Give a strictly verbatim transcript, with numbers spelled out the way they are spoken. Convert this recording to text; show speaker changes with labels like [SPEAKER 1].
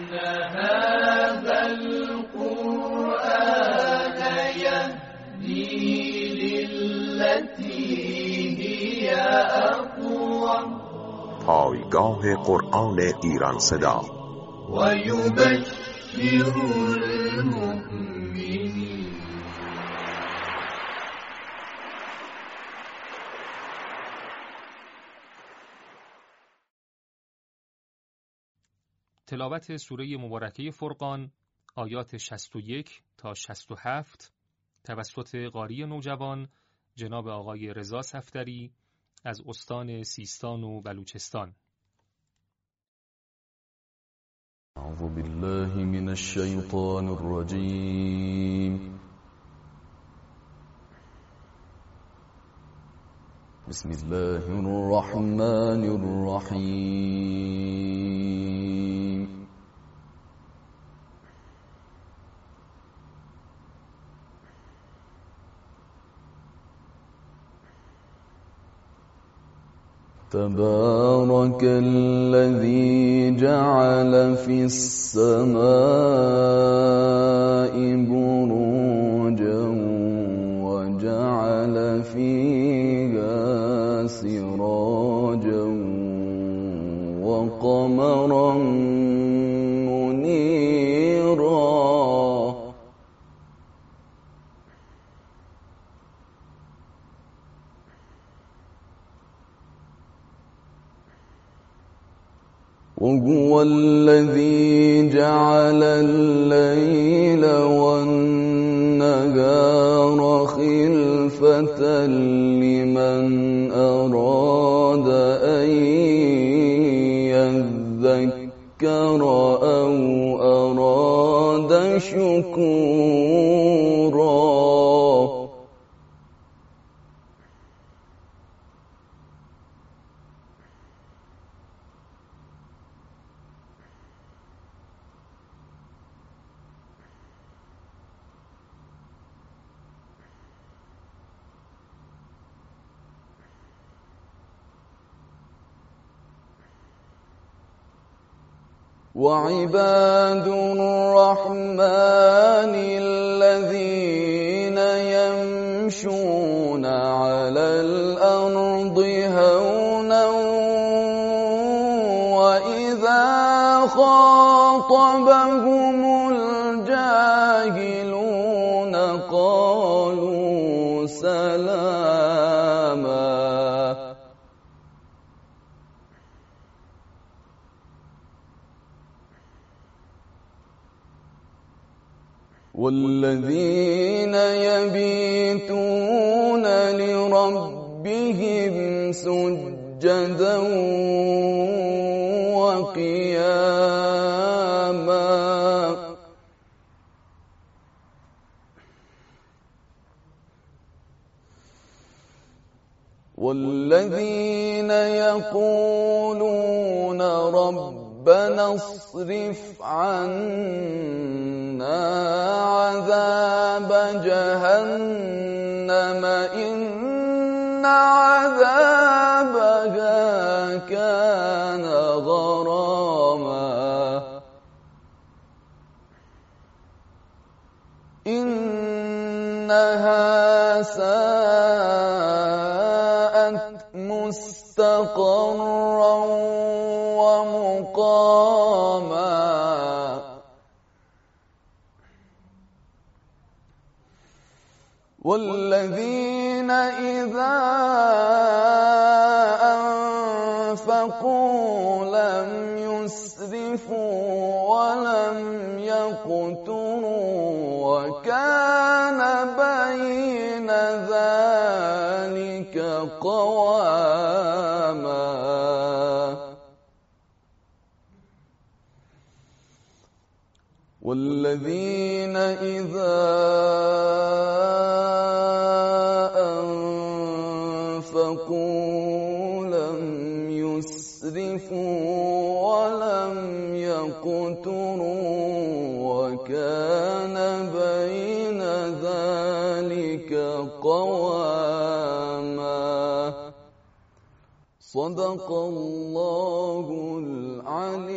[SPEAKER 1] هذا القرآن يهدي للتي هي أقوم.
[SPEAKER 2] پایگاه قرآن ایران صدا
[SPEAKER 1] و یبشر المؤمنین.
[SPEAKER 3] تلاوت سوره مبارکه فرقان آیات شصت و یک تا شصت و هفت توسط قاری نوجوان جناب آقای رضا صفدری از استان سیستان و بلوچستان.
[SPEAKER 4] اعوذ بالله من الشیطان الرجیم. بسم الله الرحمن الرحیم. تبارك الذي جعل في السماء بروجا وجعل فيها سراجا وقمرا منيرا. وهو الذي جعل الليل والنهار خلفة لمن أراد أن يذكر أو أراد شكورا. وعباد الرحمن الذين يمشون على الأرض هونا وإذا خاطبهم الجاهلون قالوا سلاما. والذين يبيتون لربهم سجدا وقياما. والذين يقولون ربنا اصرف عنا عذاب جهنم إن عذابها كان غراما. إنها ساءت مستقرا ومقاما. والذين إذا أنفقوا لم يسرفوا ولم يقتروا وكان بين ذلك قواما. والذين إذا أنفقوا لم يسرفوا ولم يقتروا وكان بين ذلك قواما. صدق الله العلي